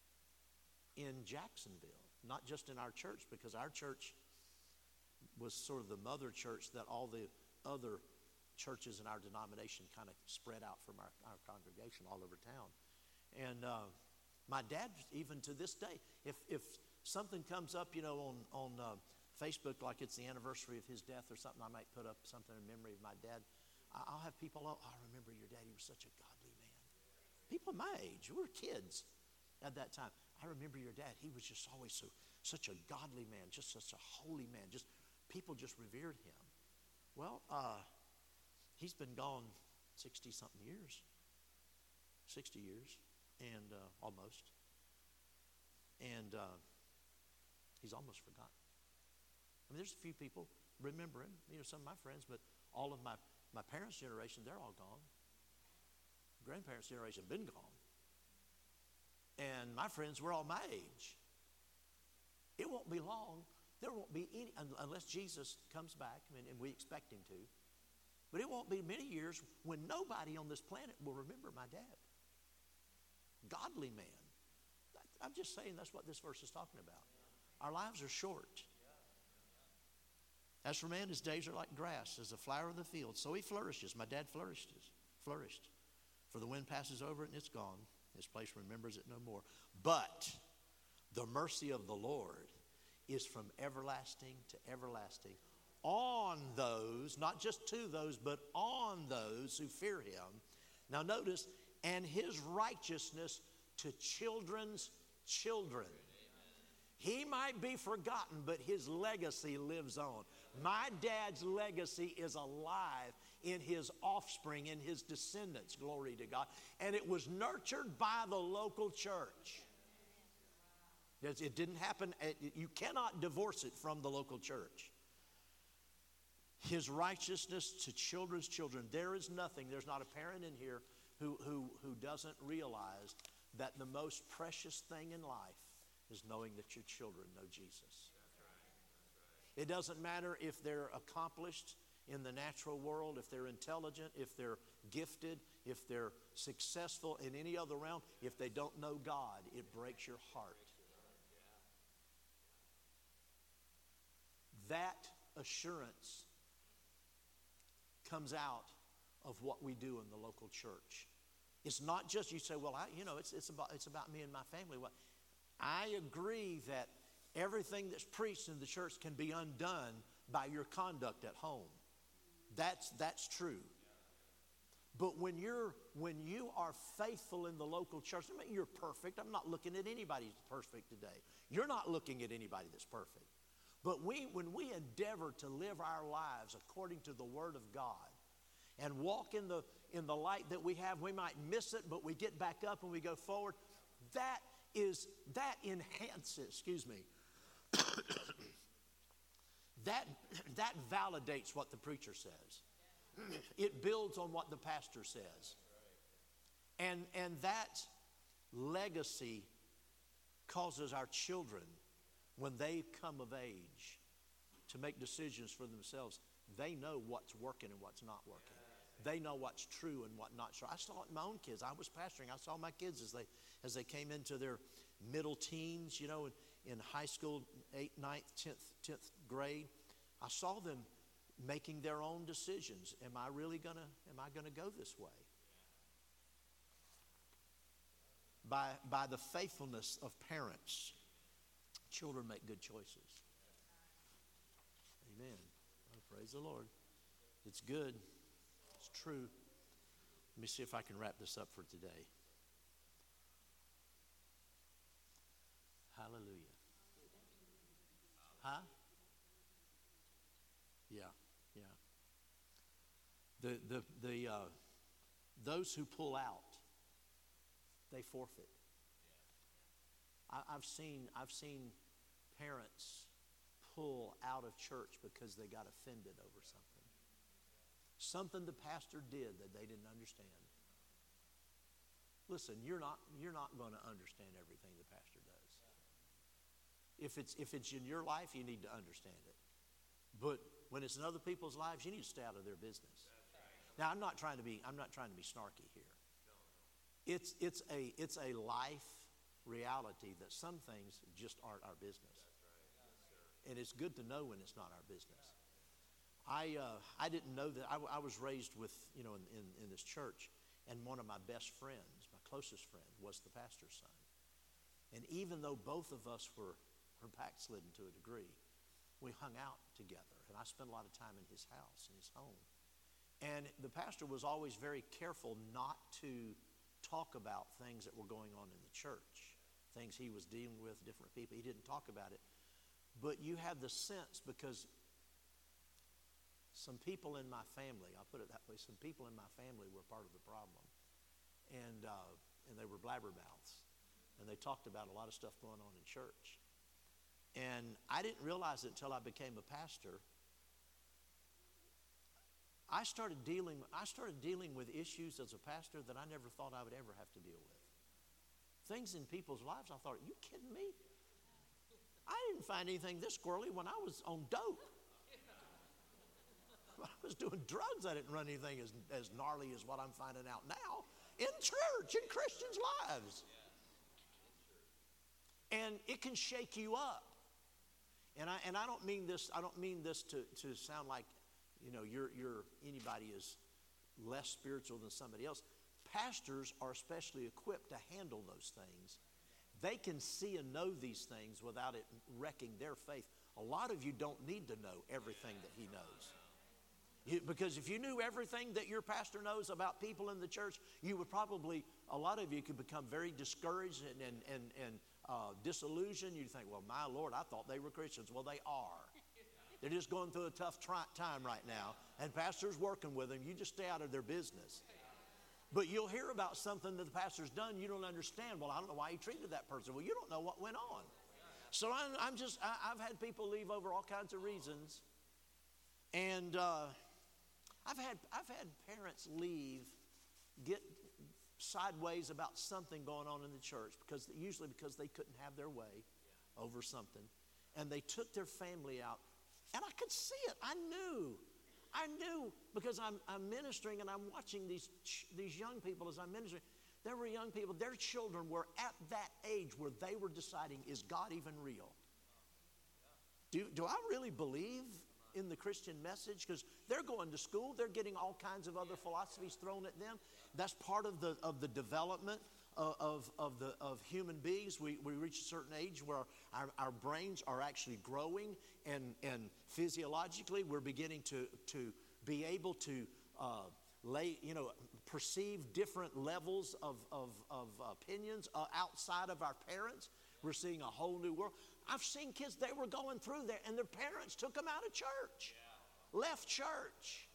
in Jacksonville, not just in our church, because our church was sort of the mother church that all the other churches in our denomination kind of spread out from our congregation all over town. And my dad, even to this day, if something comes up, you know, on Facebook, like it's the anniversary of his death or something, I might put up something in memory of my dad. I'll have people, I remember your dad, he was such a godly man. People my age, we were kids at that time. I remember your dad, he was just always such a godly man, just such a holy man. Just people just revered him. Well, he's been gone 60-something years. 60 years, and almost. And he's almost forgotten. I mean, there's a few people remember him, you know, some of my friends, but all of my parents' generation, they're all gone. Grandparents' generation have been gone. And my friends were all my age. It won't be long. There won't be any, unless Jesus comes back, and we expect him to. But it won't be many years when nobody on this planet will remember my dad. Godly man. I'm just saying that's what this verse is talking about. Our lives are short. As for man, his days are like grass, as a flower of the field. So he flourishes. My dad flourished. For the wind passes over it and it's gone. His place remembers it no more. But the mercy of the Lord is from everlasting to everlasting on those, not just to those, but on those who fear him. Now notice, and his righteousness to children's children. He might be forgotten, but his legacy lives on. My dad's legacy is alive in his offspring, in his descendants, glory to God. And it was nurtured by the local church. It didn't happen, you cannot divorce it from the local church. His righteousness to children's children. There is nothing, there's not a parent in here who doesn't realize that the most precious thing in life is knowing that your children know Jesus. It doesn't matter if they're accomplished in the natural world, if they're intelligent, if they're gifted, if they're successful in any other realm. If they don't know God, it breaks your heart. That assurance comes out of what we do in the local church. It's not just you say, well, it's about me and my family. Well, I agree that everything that's preached in the church can be undone by your conduct at home. That's true. But when you are faithful in the local church, I mean, you're perfect. I'm not looking at anybody that's perfect today. You're not looking at anybody that's perfect. But when we endeavor to live our lives according to the Word of God and walk in the light that we have, we might miss it, but we get back up and we go forward. That enhances, that validates what the preacher says. It builds on what the pastor says. And that legacy causes our children, when they come of age, to make decisions for themselves. They know what's working and what's not working. They know what's true and what not true. I saw it in my own kids. I was pastoring. I saw my kids as they came into their middle teens, in high school, 8th, 9th, 10th grade. I saw them making their own decisions. Am I gonna go this way? By the faithfulness of parents, children make good choices. Amen. Oh, praise the Lord. It's good. It's true. Let me see if I can wrap this up for today. Hallelujah. Huh? Yeah. Those who pull out, they forfeit. I've seen parents pull out of church because they got offended over something the pastor did that they didn't understand. Listen, you're not going to understand everything the pastor does. If it's in your life, you need to understand it. But when it's in other people's lives, you need to stay out of their business. Now, I'm not trying to be snarky here. It's a life reality that some things just aren't our business. And it's good to know when it's not our business. I didn't know that. I was raised with, in this church, and one of my best friends, my closest friend, was the pastor's son. And even though both of us were backslidden to a degree, we hung out together, and I spent a lot of time in his house, in his home. And the pastor was always very careful not to talk about things that were going on in the church, things he was dealing with, different people. He didn't talk about it. But you have the sense, because some people in my family, I'll put it that way, some people in my family were part of the problem. And they were blabbermouths. And they talked about a lot of stuff going on in church. And I didn't realize it until I became a pastor. I started dealing with issues as a pastor that I never thought I would ever have to deal with. Things in people's lives, I thought, are you kidding me? I didn't find anything this squirrely when I was on dope. When I was doing drugs, I didn't run anything as gnarly as what I'm finding out now in church, in Christians' lives. And it can shake you up. And I don't mean this to sound like, you're anybody is less spiritual than somebody else. Pastors are especially equipped to handle those things. They can see and know these things without it wrecking their faith. A lot of you don't need to know everything that he knows. Because if you knew everything that your pastor knows about people in the church, you would probably, a lot of you could become very discouraged and disillusioned. You'd think, well, my Lord, I thought they were Christians. Well, they are. They're just going through a tough time right now, and pastor's working with them. You just stay out of their business. But you'll hear about something that the pastor's done you don't understand. Well, I don't know why he treated that person. Well, you don't know what went on. So I've had people leave over all kinds of reasons, and I've had parents leave, get sideways about something going on in the church usually because they couldn't have their way over something, and they took their family out. And I could see it. I knew because I'm ministering and I'm watching these young people as I'm ministering. There were young people, their children were at that age where they were deciding, is God even real? Do I really believe in the Christian message because they're going to school. They're getting all kinds of other philosophies thrown at them. That's part of the development of human beings. We reach a certain age where our brains are actually growing, and physiologically we're beginning to be able to perceive different levels of opinions outside of our parents. We're seeing a whole new world. I've seen kids, they were going through there, and their parents took them out of church, left church.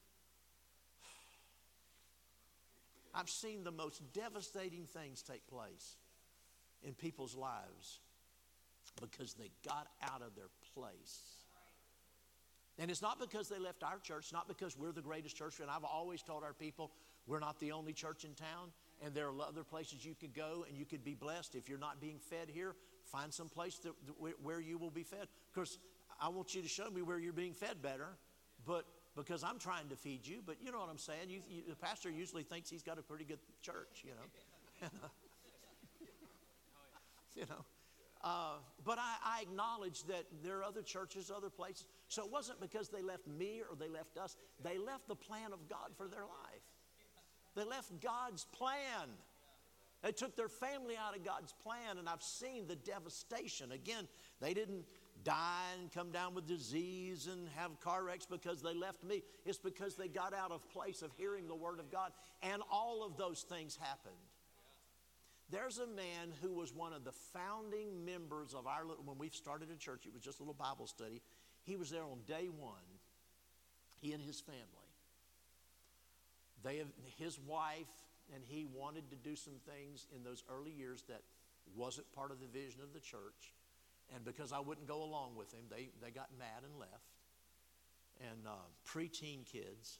I've seen the most devastating things take place in people's lives because they got out of their place. And it's not because they left our church, not because we're the greatest church. And I've always told our people, we're not the only church in town. And there are other places you could go and you could be blessed. If you're not being fed here, find some place where you will be fed. Of course, I want you to show me where you're being fed better, but because I'm trying to feed you. But you know what I'm saying. The pastor usually thinks he's got a pretty good church, you know. You know. But I acknowledge that there are other churches, other places. So it wasn't because they left me or they left us. They left the plan of God for their life. They left God's plan. They took their family out of God's plan, and I've seen the devastation. Again, they didn't die and come down with disease and have car wrecks because they left me. It's because they got out of place of hearing the Word of God, and all of those things happened. There's a man who was one of the founding members of our little, when we started a church, it was just a little Bible study. He was there on day one, he and his family. His wife and he wanted to do some things in those early years that wasn't part of the vision of the church. And because I wouldn't go along with him, they got mad and left. And preteen kids.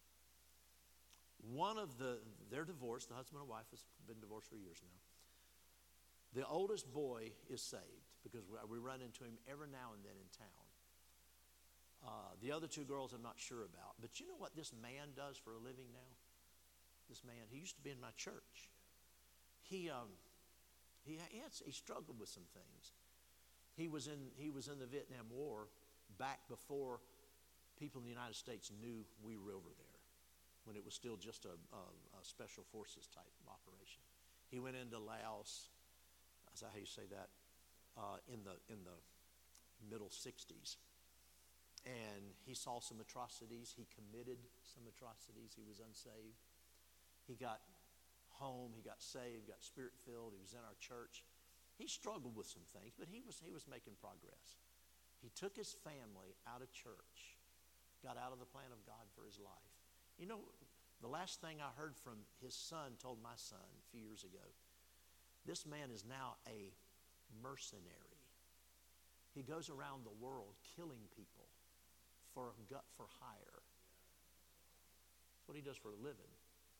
They're divorced. The husband and wife has been divorced for years now. The oldest boy is saved because we run into him every now and then in town. The other two girls I'm not sure about. But you know what this man does for a living now? This man, he used to be in my church. He struggled with some things. He was in the Vietnam War back before people in the United States knew we were over there, when it was still just a special forces type operation. He went into Laos, is that how you say that, in the middle 60s. And he saw some atrocities. He committed some atrocities. He was unsaved. He got home. He got saved, got spirit-filled. He was in our church. He struggled with some things, but he was making progress. He took his family out of church, got out of the plan of God for his life. You know, the last thing I heard from his son told my son a few years ago, this man is now a mercenary. He goes around the world killing people for hire. That's what he does for a living.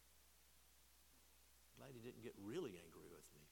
Glad he didn't get really angry with me.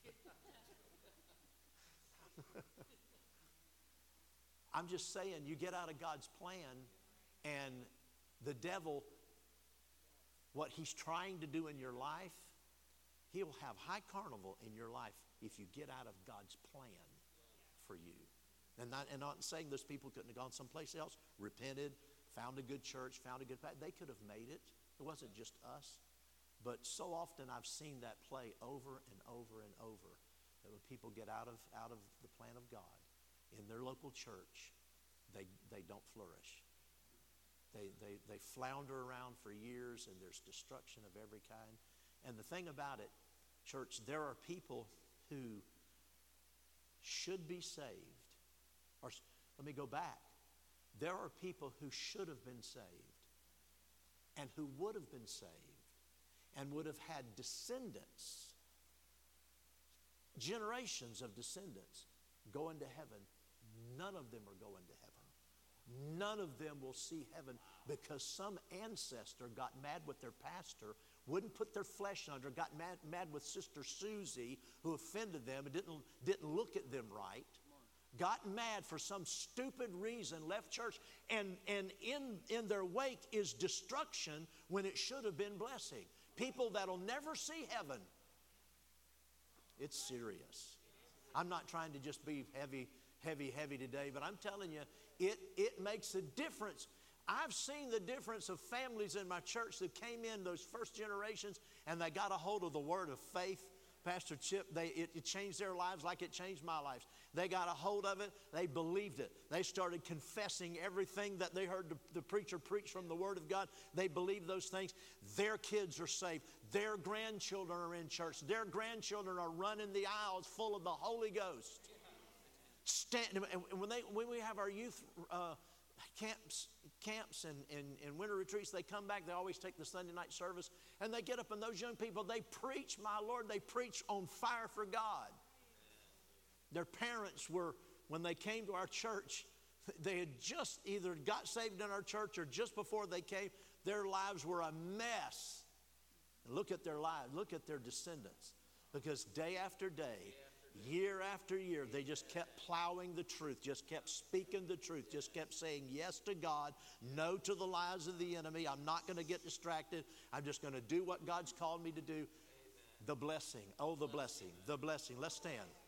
I'm just saying, you get out of God's plan, and the devil, what he's trying to do in your life, he'll have high carnival in your life if you get out of God's plan for you. And not saying those people couldn't have gone someplace else, repented, found a good church, found a good path. They could have made it. It wasn't just us. But so often I've seen that play over and over and over. That when people get out of the plan of God in their local church, they don't flourish. They flounder around for years, and there's destruction of every kind. And the thing about it, church, there are people who should be saved. Or let me go back. There are people who should have been saved and who would have been saved and would have had descendants, generations of descendants going to heaven. None of them are going to heaven. None of them will see heaven because some ancestor got mad with their pastor, wouldn't put their flesh under, got mad with Sister Susie, who offended them and didn't look at them right. Got mad for some stupid reason, left church, and in their wake is destruction when it should have been blessing. People that'll never see heaven. It's serious. I'm not trying to just be heavy today, but I'm telling you, it makes a difference. I've seen the difference of families in my church that came in those first generations and they got a hold of the word of faith. Pastor Chip, it changed their lives like it changed my life. They got a hold of it. They believed it. They started confessing everything that they heard the preacher preach from the Word of God. They believed those things. Their kids are saved. Their grandchildren are in church. Their grandchildren are running the aisles full of the Holy Ghost. And when we have our youth camps and winter retreats, they come back, they always take the Sunday night service, and they get up, and those young people, they preach, my Lord, they preach on fire for God. Their parents were, when they came to our church, they had just either got saved in our church or just before they came, their lives were a mess. And look at their lives, look at their descendants, because day after day, year after year, they just kept plowing the truth, just kept speaking the truth, just kept saying yes to God, no to the lies of the enemy. I'm not going to get distracted. I'm just going to do what God's called me to do. The blessing, oh, the blessing, the blessing. Let's stand.